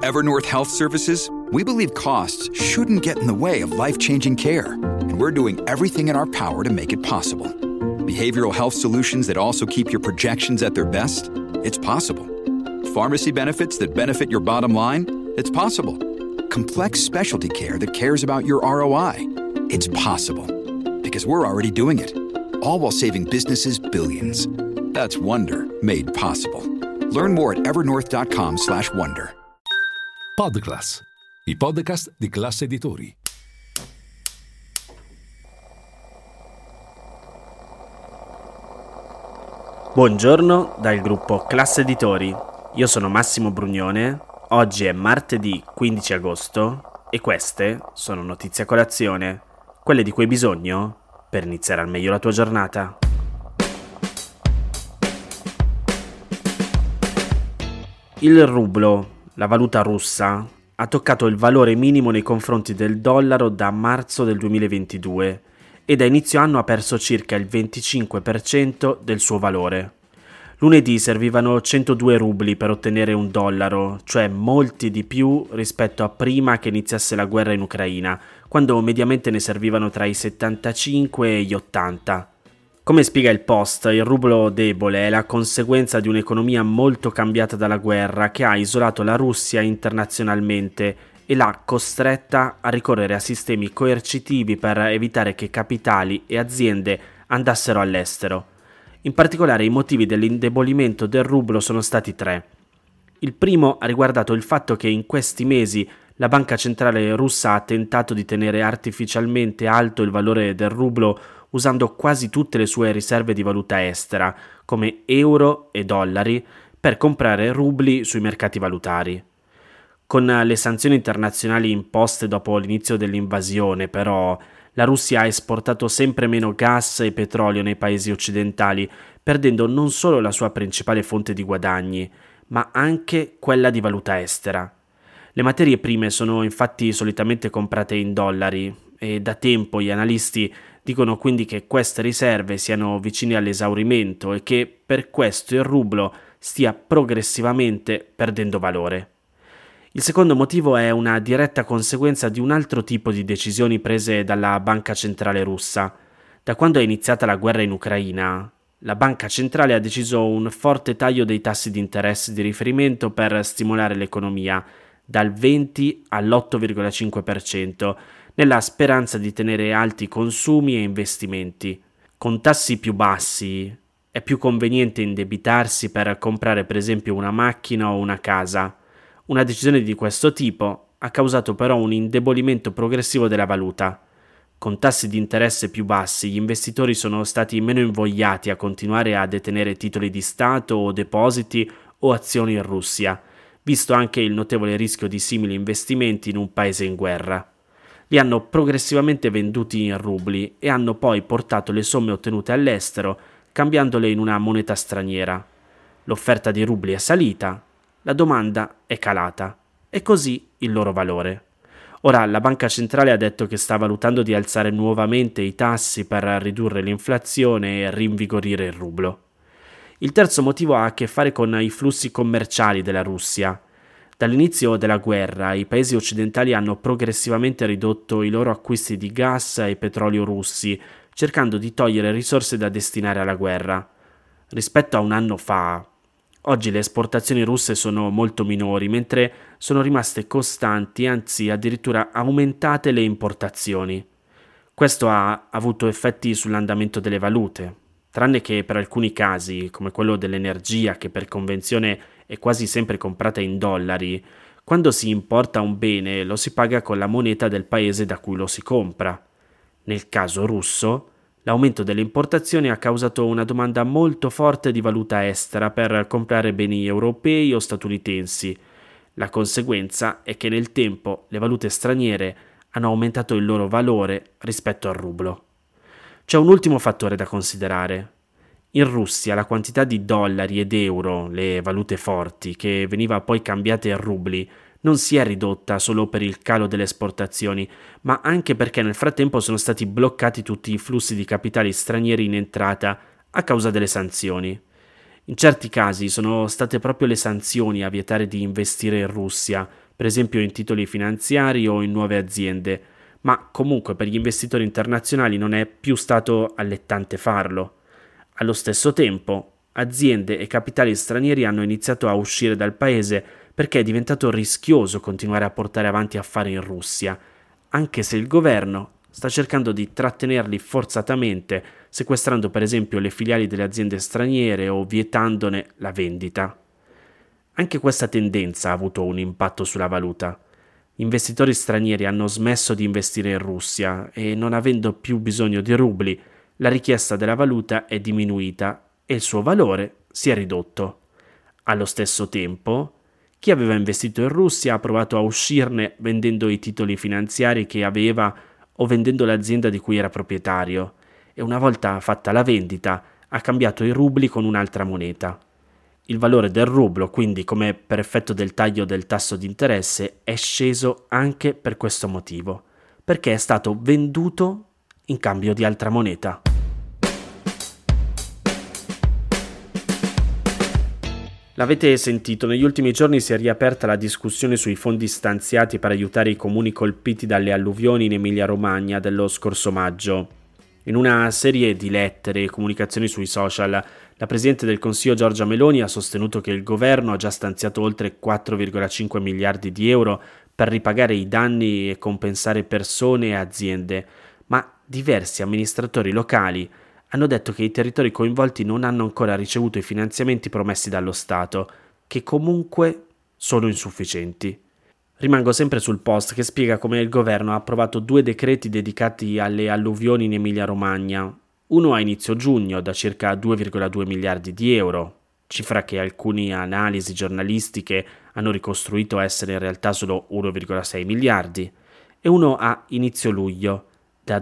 Evernorth Health Services, we believe costs shouldn't get in the way of life-changing care, and we're doing everything in our power to make it possible. Behavioral health solutions that also keep your projections at their best? It's possible. Pharmacy benefits that benefit your bottom line? It's possible. Complex specialty care that cares about your ROI? It's possible. Because we're already doing it. All while saving businesses billions. That's Wonder made possible. Learn more at evernorth.com/wonder. Podclass, i podcast di Classe Editori. Buongiorno dal gruppo Classe Editori. Io sono Massimo Brugnone. Oggi è martedì 15 agosto e queste sono notizie a colazione, quelle di cui hai bisogno per iniziare al meglio la tua giornata. Il rublo, la valuta russa, ha toccato il valore minimo nei confronti del dollaro da marzo del 2022 e da inizio anno ha perso circa il 25% del suo valore. Lunedì servivano 102 rubli per ottenere un dollaro, cioè molti di più rispetto a prima che iniziasse la guerra in Ucraina, quando mediamente ne servivano tra i 75 e gli 80. Come spiega il Post, il rublo debole è la conseguenza di un'economia molto cambiata dalla guerra che ha isolato la Russia internazionalmente e l'ha costretta a ricorrere a sistemi coercitivi per evitare che capitali e aziende andassero all'estero. In particolare i motivi dell'indebolimento del rublo sono stati tre. Il primo ha riguardato il fatto che in questi mesi la banca centrale russa ha tentato di tenere artificialmente alto il valore del rublo usando quasi tutte le sue riserve di valuta estera, come euro e dollari, per comprare rubli sui mercati valutari. Con le sanzioni internazionali imposte dopo l'inizio dell'invasione, però, la Russia ha esportato sempre meno gas e petrolio nei paesi occidentali, perdendo non solo la sua principale fonte di guadagni, ma anche quella di valuta estera. Le materie prime sono infatti solitamente comprate in dollari e da tempo gli analisti dicono quindi che queste riserve siano vicine all'esaurimento e che per questo il rublo stia progressivamente perdendo valore. Il secondo motivo è una diretta conseguenza di un altro tipo di decisioni prese dalla Banca Centrale russa. Da quando è iniziata la guerra in Ucraina, la Banca Centrale ha deciso un forte taglio dei tassi di interesse di riferimento per stimolare l'economia, dal 20 all'8,5%, nella speranza di tenere alti consumi e investimenti. Con tassi più bassi è più conveniente indebitarsi per comprare per esempio una macchina o una casa. Una decisione di questo tipo ha causato però un indebolimento progressivo della valuta. Con tassi di interesse più bassi, gli investitori sono stati meno invogliati a continuare a detenere titoli di Stato o depositi o azioni in Russia, visto anche il notevole rischio di simili investimenti in un paese in guerra. Li hanno progressivamente venduti in rubli e hanno poi portato le somme ottenute all'estero, cambiandole in una moneta straniera. L'offerta di rubli è salita, la domanda è calata e così il loro valore. Ora la Banca Centrale ha detto che sta valutando di alzare nuovamente i tassi per ridurre l'inflazione e rinvigorire il rublo. Il terzo motivo ha a che fare con i flussi commerciali della Russia. Dall'inizio della guerra i paesi occidentali hanno progressivamente ridotto i loro acquisti di gas e petrolio russi, cercando di togliere risorse da destinare alla guerra. Rispetto a un anno fa, oggi le esportazioni russe sono molto minori, mentre sono rimaste costanti, anzi addirittura aumentate le importazioni. Questo ha avuto effetti sull'andamento delle valute, tranne che per alcuni casi, come quello dell'energia, che per convenzione è quasi sempre comprata in dollari. Quando si importa un bene lo si paga con la moneta del paese da cui lo si compra. Nel caso russo, l'aumento delle importazioni ha causato una domanda molto forte di valuta estera per comprare beni europei o statunitensi. La conseguenza è che nel tempo le valute straniere hanno aumentato il loro valore rispetto al rublo. C'è un ultimo fattore da considerare. In Russia la quantità di dollari ed euro, le valute forti, che veniva poi cambiata in rubli, non si è ridotta solo per il calo delle esportazioni, ma anche perché nel frattempo sono stati bloccati tutti i flussi di capitali stranieri in entrata a causa delle sanzioni. In certi casi sono state proprio le sanzioni a vietare di investire in Russia, per esempio in titoli finanziari o in nuove aziende, ma comunque per gli investitori internazionali non è più stato allettante farlo. Allo stesso tempo, aziende e capitali stranieri hanno iniziato a uscire dal paese perché è diventato rischioso continuare a portare avanti affari in Russia, anche se il governo sta cercando di trattenerli forzatamente, sequestrando per esempio le filiali delle aziende straniere o vietandone la vendita. Anche questa tendenza ha avuto un impatto sulla valuta. Gli investitori stranieri hanno smesso di investire in Russia e, non avendo più bisogno di rubli, la richiesta della valuta è diminuita e il suo valore si è ridotto. Allo stesso tempo, chi aveva investito in Russia ha provato a uscirne vendendo i titoli finanziari che aveva o vendendo l'azienda di cui era proprietario, e una volta fatta la vendita ha cambiato i rubli con un'altra moneta. Il valore del rublo, quindi, come per effetto del taglio del tasso di interesse, è sceso anche per questo motivo, perché è stato venduto in cambio di altra moneta. L'avete sentito, negli ultimi giorni si è riaperta la discussione sui fondi stanziati per aiutare i comuni colpiti dalle alluvioni in Emilia-Romagna dello scorso maggio. In una serie di lettere e comunicazioni sui social, la Presidente del Consiglio Giorgia Meloni ha sostenuto che il governo ha già stanziato oltre 4,5 miliardi di euro per ripagare i danni e compensare persone e aziende, ma diversi amministratori locali hanno detto che i territori coinvolti non hanno ancora ricevuto i finanziamenti promessi dallo Stato, che comunque sono insufficienti. Rimango sempre sul post che spiega come il governo ha approvato 2 decreti dedicati alle alluvioni in Emilia-Romagna, uno a inizio giugno da circa 2,2 miliardi di euro, cifra che alcune analisi giornalistiche hanno ricostruito essere in realtà solo 1,6 miliardi, e uno a inizio luglio da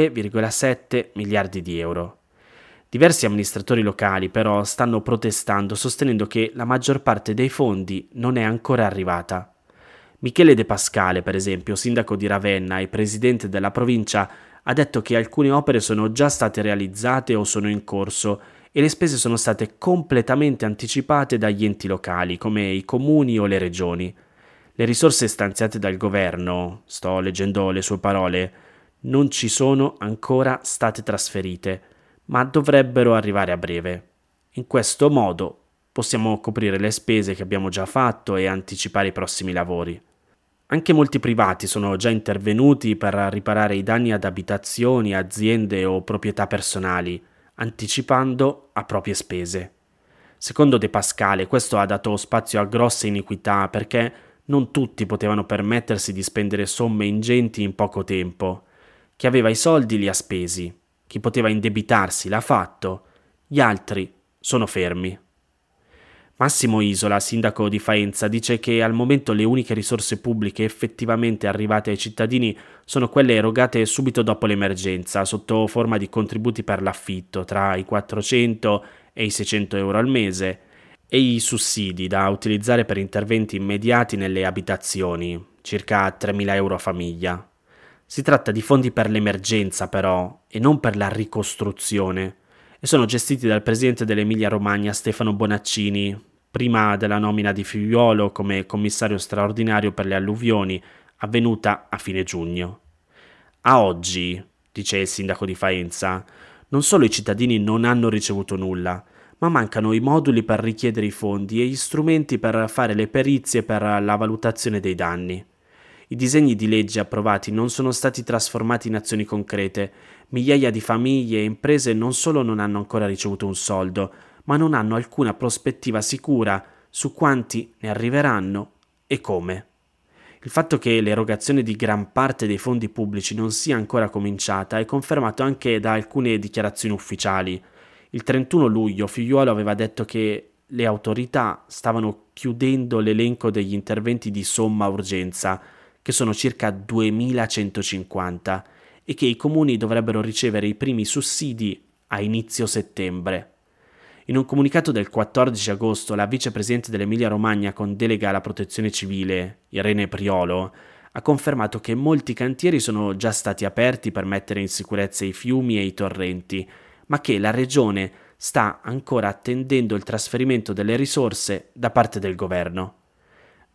2,7 miliardi di euro. Diversi amministratori locali però stanno protestando, sostenendo che la maggior parte dei fondi non è ancora arrivata. Michele De Pascale, per esempio, sindaco di Ravenna e presidente della provincia, ha detto che alcune opere sono già state realizzate o sono in corso e le spese sono state completamente anticipate dagli enti locali, come i comuni o le regioni. Le risorse stanziate dal governo, sto leggendo le sue parole, non ci sono ancora state trasferite, ma dovrebbero arrivare a breve. In questo modo possiamo coprire le spese che abbiamo già fatto e anticipare i prossimi lavori. Anche molti privati sono già intervenuti per riparare i danni ad abitazioni, aziende o proprietà personali, anticipando a proprie spese. Secondo De Pascale, questo ha dato spazio a grosse iniquità perché non tutti potevano permettersi di spendere somme ingenti in poco tempo. Chi aveva i soldi li ha spesi, chi poteva indebitarsi l'ha fatto, gli altri sono fermi. Massimo Isola, sindaco di Faenza, dice che al momento le uniche risorse pubbliche effettivamente arrivate ai cittadini sono quelle erogate subito dopo l'emergenza, sotto forma di contributi per l'affitto, tra i 400 e i 600 euro al mese, e i sussidi da utilizzare per interventi immediati nelle abitazioni, circa 3.000 euro a famiglia. Si tratta di fondi per l'emergenza però, e non per la ricostruzione, e sono gestiti dal presidente dell'Emilia-Romagna Stefano Bonaccini, prima della nomina di Figliuolo come commissario straordinario per le alluvioni, avvenuta a fine giugno. A oggi, dice il sindaco di Faenza, non solo i cittadini non hanno ricevuto nulla, ma mancano i moduli per richiedere i fondi e gli strumenti per fare le perizie per la valutazione dei danni. I disegni di legge approvati non sono stati trasformati in azioni concrete. Migliaia di famiglie e imprese non solo non hanno ancora ricevuto un soldo, ma non hanno alcuna prospettiva sicura su quanti ne arriveranno e come. Il fatto che l'erogazione di gran parte dei fondi pubblici non sia ancora cominciata è confermato anche da alcune dichiarazioni ufficiali. Il 31 luglio Figliuolo aveva detto che le autorità stavano chiudendo l'elenco degli interventi di somma urgenza, che sono circa 2.150, e che i comuni dovrebbero ricevere i primi sussidi a inizio settembre. In un comunicato del 14 agosto, la vicepresidente dell'Emilia-Romagna con delega alla protezione civile, Irene Priolo, ha confermato che molti cantieri sono già stati aperti per mettere in sicurezza i fiumi e i torrenti, ma che la regione sta ancora attendendo il trasferimento delle risorse da parte del governo.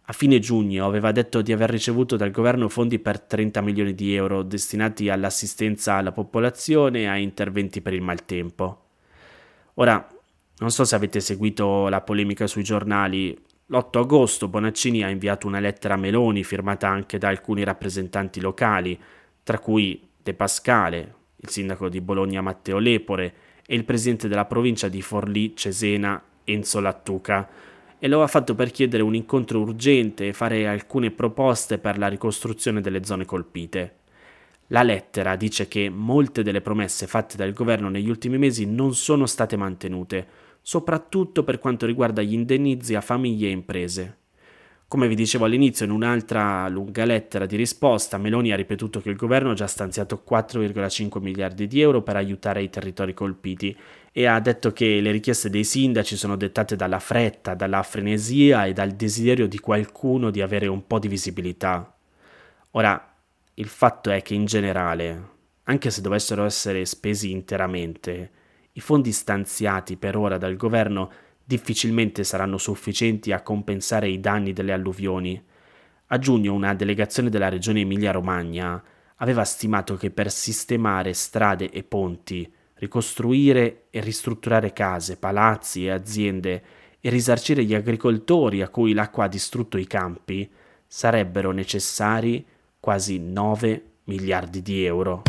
A fine giugno aveva detto di aver ricevuto dal governo fondi per 30 milioni di euro destinati all'assistenza alla popolazione e a interventi per il maltempo. Ora, non so se avete seguito la polemica sui giornali. L'8 agosto Bonaccini ha inviato una lettera a Meloni firmata anche da alcuni rappresentanti locali, tra cui De Pascale, il sindaco di Bologna Matteo Lepore e il presidente della provincia di Forlì Cesena Enzo Lattuca, e lo ha fatto per chiedere un incontro urgente e fare alcune proposte per la ricostruzione delle zone colpite. La lettera dice che molte delle promesse fatte dal governo negli ultimi mesi non sono state mantenute, soprattutto per quanto riguarda gli indennizzi a famiglie e imprese. Come vi dicevo all'inizio, in un'altra lunga lettera di risposta, Meloni ha ripetuto che il governo ha già stanziato 4,5 miliardi di euro per aiutare i territori colpiti e ha detto che le richieste dei sindaci sono dettate dalla fretta, dalla frenesia e dal desiderio di qualcuno di avere un po' di visibilità. Ora, il fatto è che in generale, anche se dovessero essere spesi interamente, i fondi stanziati per ora dal governo difficilmente saranno sufficienti a compensare i danni delle alluvioni. A giugno una delegazione della regione Emilia-Romagna aveva stimato che per sistemare strade e ponti, ricostruire e ristrutturare case, palazzi e aziende e risarcire gli agricoltori a cui l'acqua ha distrutto i campi, sarebbero necessari quasi 9 miliardi di euro.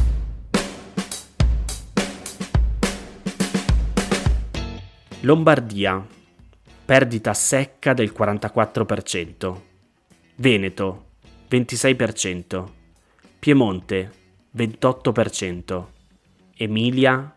Lombardia, perdita secca del 44%, Veneto 26%, Piemonte 28%, Emilia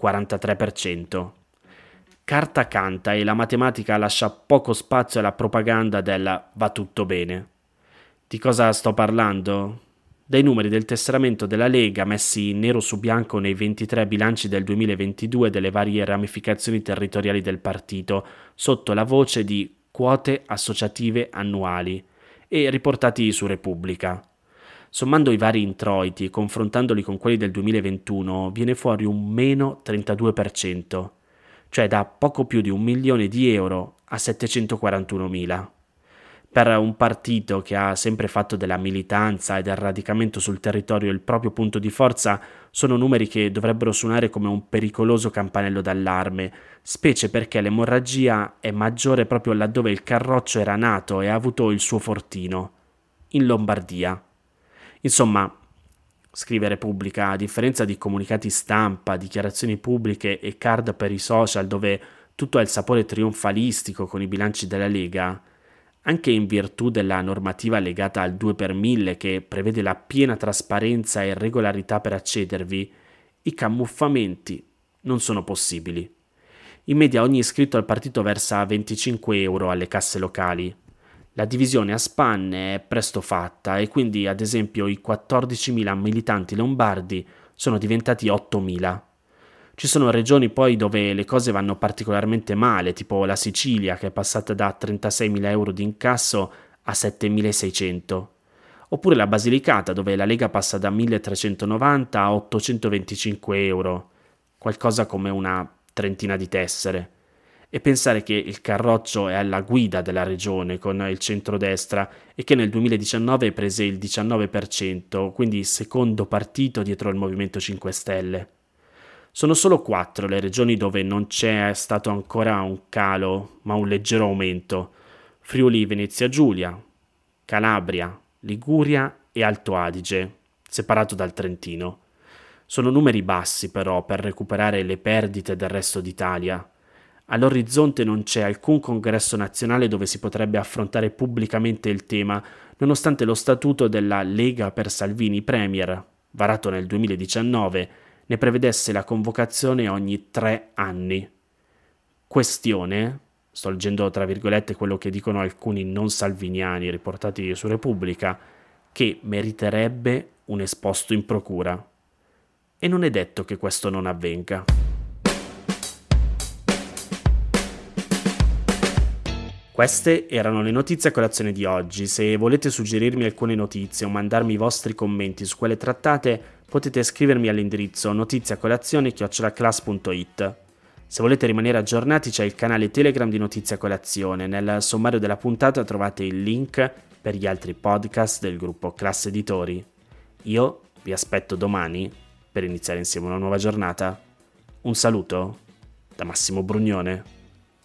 43%. Carta canta e la matematica lascia poco spazio alla propaganda del va tutto bene. Di cosa sto parlando? Dai numeri del tesseramento della Lega messi nero su bianco nei 23 bilanci del 2022 delle varie ramificazioni territoriali del partito, sotto la voce di quote associative annuali e riportati su Repubblica. Sommando i vari introiti e confrontandoli con quelli del 2021 viene fuori un meno 32%, cioè da poco più di 1 milione di euro a 741.000. Per un partito che ha sempre fatto della militanza e del radicamento sul territorio il proprio punto di forza, sono numeri che dovrebbero suonare come un pericoloso campanello d'allarme, specie perché l'emorragia è maggiore proprio laddove il Carroccio era nato e ha avuto il suo fortino, in Lombardia. Insomma, scrive Repubblica, a differenza di comunicati stampa, dichiarazioni pubbliche e card per i social dove tutto ha il sapore trionfalistico con i bilanci della Lega, anche in virtù della normativa legata al 2 per 1000 che prevede la piena trasparenza e regolarità per accedervi, i camuffamenti non sono possibili. In media ogni iscritto al partito versa 25 euro alle casse locali. La divisione a spanne è presto fatta e quindi ad esempio i 14.000 militanti lombardi sono diventati 8.000. Ci sono regioni poi dove le cose vanno particolarmente male, tipo la Sicilia che è passata da 36.000 euro di incasso a 7.600, oppure la Basilicata dove la Lega passa da 1.390 a 825 euro, qualcosa come una trentina di tessere. E pensare che il Carroccio è alla guida della regione con il centrodestra e che nel 2019 prese il 19%, quindi secondo partito dietro il Movimento 5 Stelle. Sono solo 4 le regioni dove non c'è stato ancora un calo, ma un leggero aumento: Friuli Venezia Giulia, Calabria, Liguria e Alto Adige, separato dal Trentino. Sono numeri bassi però per recuperare le perdite del resto d'Italia. All'orizzonte non c'è alcun congresso nazionale dove si potrebbe affrontare pubblicamente il tema, nonostante lo statuto della Lega per Salvini Premier, varato nel 2019, ne prevedesse la convocazione ogni 3 anni. Questione, sto leggendo tra virgolette quello che dicono alcuni non salviniani riportati su Repubblica, che meriterebbe un esposto in procura. E non è detto che questo non avvenga. Queste erano le notizie a colazione di oggi. Se volete suggerirmi alcune notizie o mandarmi i vostri commenti su quelle trattate, potete scrivermi all'indirizzo notiziacolazione@class.it. Se volete rimanere aggiornati c'è il canale Telegram di Notizia Colazione. Nel sommario della puntata trovate il link per gli altri podcast del gruppo Classe Editori. Io vi aspetto domani per iniziare insieme una nuova giornata. Un saluto da Massimo Brugnone.